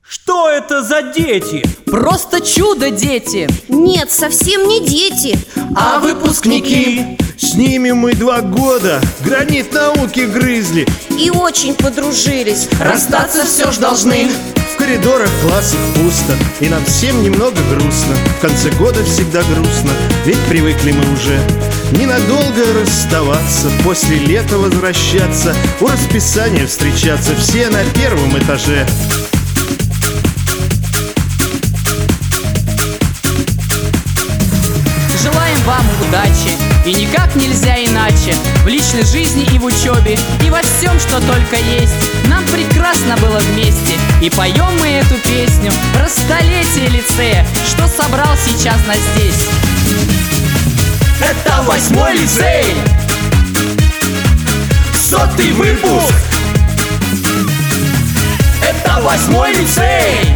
Что это за дети? Просто чудо, дети! Нет, совсем не дети, а выпускники. С ними мы 2 года гранит науки грызли. И очень подружились. Расстаться все ж должны. В коридорах классов пусто, и нам всем немного грустно. В конце года всегда грустно, ведь привыкли мы уже ненадолго расставаться, после лета возвращаться, у расписания встречаться, все на 1-м этаже. Желаем вам удачи, и никак нельзя иначе. В личной жизни и в учебе, и во всем, что только есть. Нам прекрасно было вместе, и поем мы эту песню про столетие лицея, что собрал сейчас нас здесь. Это 8-й лицей, 100-й выпуск. Это 8-й лицей,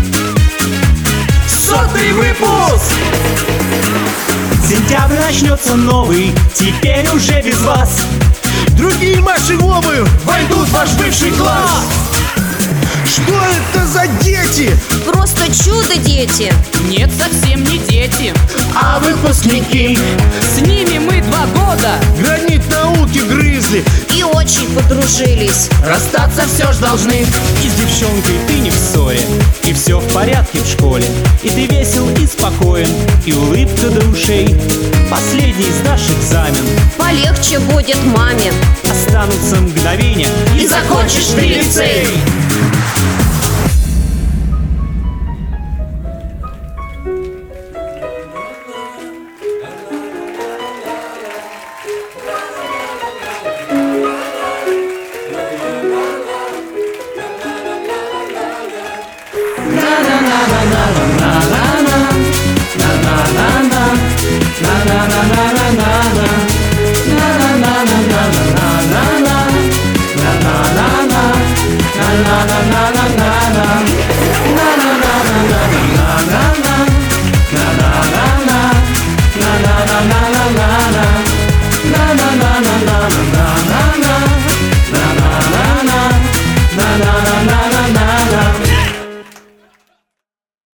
100-й выпуск. Сентябрь начнется новый, теперь уже без вас. Другие Маши Вовы Войдут в ваш бывший класс. Что это за дети? Просто чудо, дети. Нет, совсем не дети, А выпускники? с ними мы 2 года. Гранит науки грызли. И очень подружились. Расстаться все ж должны. И с девчонкой ты не в ссоре, и все в порядке в школе. И ты весел и спокоен, и улыбка до ушей. Последний сдашь экзамен, Полегче будет маме. останутся мгновения, И закончишь ты лицей.